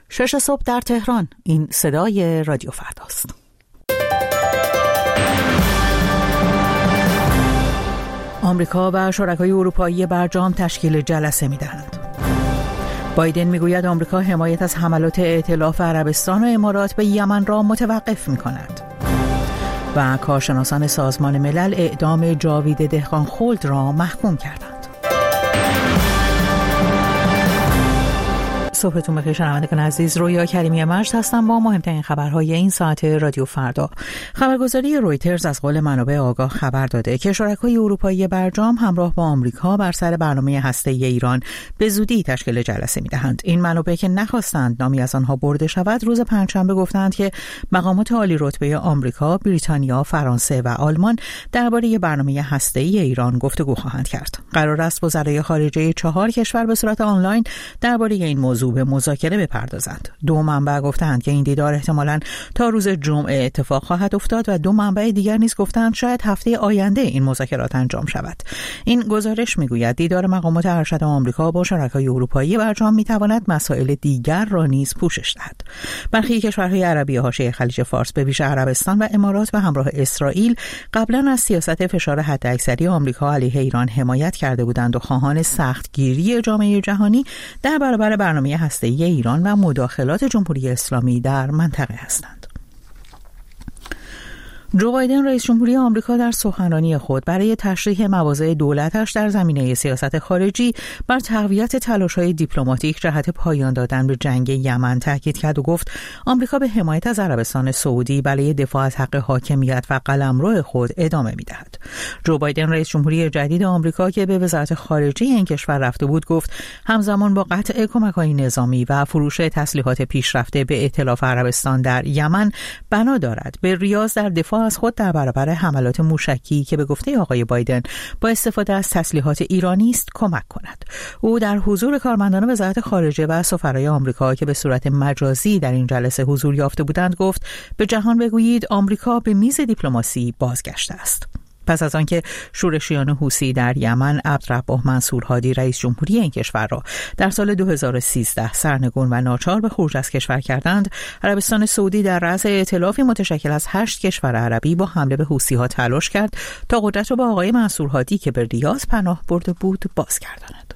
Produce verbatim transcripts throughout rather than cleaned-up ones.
شش صبح در تهران. این صدای رادیو فرداست. آمریکا و شرکای اروپایی برجام تشکیل جلسه می‌دهند. بایدن میگوید آمریکا حمایت از حملات ائتلاف عربستان و امارات به یمن را متوقف می‌کند. و کارشناسان سازمان ملل اعدام جاوید دهقانخلد را محکوم کردند. صبحتون بخیر شنوندگان عزیز. رویا کریمی مجد هستم با مهمترین خبرهای این ساعت رادیو فردا. خبرگزاری رویترز از قول منابع آگاه خبر داده که شرکای اروپایی برجام همراه با آمریکا بر سر برنامه هسته‌ای ایران به زودی تشکیل جلسه می‌دهند. این منابع که نخواستند نامی از آنها برده شود، روز پنجشنبه گفتند که مقامات عالی رتبه آمریکا، بریتانیا، فرانسه و آلمان درباره برنامه هسته‌ای ایران گفتگو خواهند کرد. قرار است وزرای خارجه چهار کشور به صورت آنلاین درباره این موضوع به مذاکره بپردازند. دو منبع گفتند که این دیدار احتمالاً تا روز جمعه اتفاق خواهد افتاد و دو منبع دیگر نیز گفتند شاید هفته آینده این مذاکرات انجام شود. این گزارش میگوید دیدار مقامات ارشد آمریکا با شرکای اروپایی برجام میتواند مسائل دیگر را نیز پوشش دهد. برخی کشورهای عربی حاشیه خلیج فارس به ویژه عربستان و امارات به همراه اسرائیل قبلا از سیاست فشار حداکثری آمریکا علیه ایران حمایت کرده بودند و خواهان سختگیری جامعه جهانی در برابر برنامه هسته‌ای ایران و مداخلات جمهوری اسلامی در منطقه هستند. جو بایدن رئیس جمهوری آمریکا در سخنرانی خود برای تشریح مواضع دولتش در زمینه سیاست خارجی بر تقویت تلاش‌های دیپلماتیک جهت پایان دادن به جنگ یمن تاکید کرد و گفت آمریکا به حمایت از عربستان سعودی برای دفاع از حق حاکمیت و قلمرو خود ادامه می‌دهد. جو بایدن رئیس جمهوری جدید آمریکا که به وزارت خارجه این کشور رفته بود گفت همزمان با قطع کمک‌های نظامی و فروش تسلیحات پیشرفته به ائتلاف عربستان در یمن بنا دارد به ریاض در دفاع از خود در برابر حملات موشکی که به گفته آقای بایدن با استفاده از تسلیحات ایرانی است کمک کند. او در حضور کارمندان وزارت خارجه و سفرای آمریکا که به صورت مجازی در این جلسه حضور یافته بودند گفت به جهان بگویید آمریکا به میز دیپلماسی بازگشته است. پس از آنکه شورشیان حوثی در یمن عبدالرب منصور هادی رئیس جمهوری این کشور را در سال دو هزار و سیزده سرنگون و ناچار به خروج از کشور کردند، عربستان سعودی در رأس ائتلافی متشکل از هشت کشور عربی با حمله به حوثی‌ها تلاش کرد تا قدرت را به آقای منصور هادی که به ریاض پناه برده بود بازگرداند.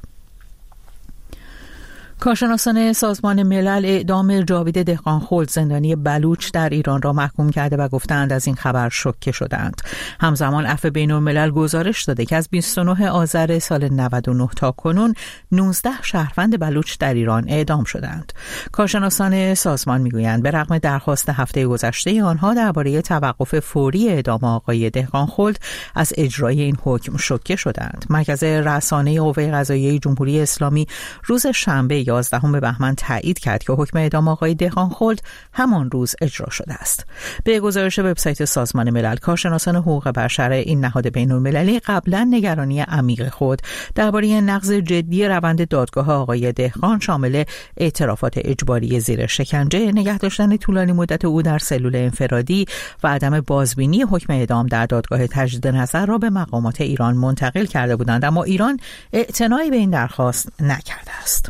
کارشناسان سازمان ملل اعدام جاوید دهقانخلد زندانی بلوچ در ایران را محکوم کرده و گفتند از این خبر شوکه شدند. همزمان عفو بین‌الملل گزارش داده که از بیست و نه آذر سال نود و نه تا کنون نوزده شهروند بلوچ در ایران اعدام شدند. کارشناسان سازمان میگویند به رغم درخواست هفته گذشته آنها درباره توقف فوری اعدام آقای دهقانخلد از اجرای این حکم شوکه شدند. مرکز رسانه قوه قضاییه جمهوری اسلامی روز شنبه یازدهم بهمن تایید کرد که حکم اعدام آقای دهقانخلد همان روز اجرا شده است. به گزارش وبسایت سازمان ملل، کارشناسان حقوق بشر این نهاد بین‌المللی قبلا نگرانی عمیق خود درباره نقض جدی روند دادگاه آقای دهقان شامل اعترافات اجباری زیر شکنجه، نگه داشتن طولانی مدت او در سلول انفرادی و عدم بازبینی حکم اعدام در دادگاه تجدید نظر را به مقامات ایران منتقل کرده بودند، اما ایران اعتنایی به این درخواست نکرده است.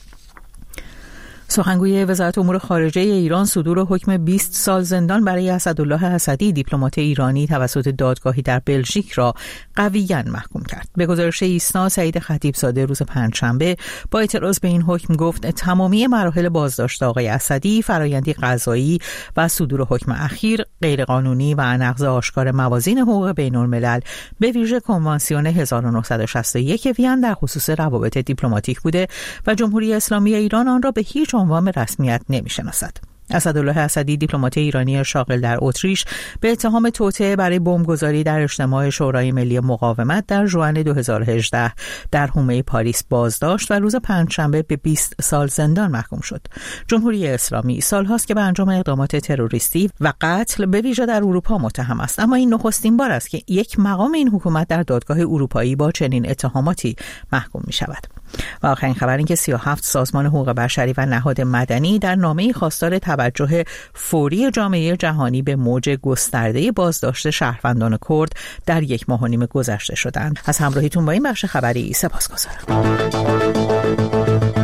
سخنگوی وزارت امور خارجه ایران صدور حکم بیست سال زندان برای اسدالله اسدی دیپلمات ایرانی توسط دادگاهی در بلژیک را قویاً محکوم کرد. به گزارش ایسنا، سعید خطیبزاده روز پنجشنبه با اعتراض به این حکم گفت تمامی مراحل بازداشت آقای اسدی، فرآیندی قضایی و صدور حکم اخیر غیرقانونی و نقض آشکار موازین حقوق بین‌الملل به ویژه کنوانسیون هزار و نهصد و شصت و یک وین در خصوص روابط دیپلماتیک بوده و جمهوری اسلامی ایران آن را به هیچ عنوان رسمیت نمی‌شناسد. اسدالله اسدی دیپلمات ایرانی شاغل در اتریش به اتهام توطئه برای بمبگذاری در اجتماع شورای ملی مقاومت در ژوئن دو هزار و هجده در حومه پاریس بازداشت و روز پنجشنبه به بیست سال زندان محکوم شد. جمهوری اسلامی سالهاست که به انجام اقدامات تروریستی و قتل به ویژه در اروپا متهم است، اما این نخستین بار است که یک مقام این حکومت در دادگاه اروپایی با چنین اتهاماتی محکوم می شود. و آخرین خبر این که سی و هفت سازمان حقوق بشری و نهاد مدنی در نامه‌ای خواستار توجه فوری جامعه جهانی به موج گسترده بازداشت شهروندان کرد در یک ماه و نیم گذشته شدند. از همراهیتون با این بخش خبری سپاسگزارم.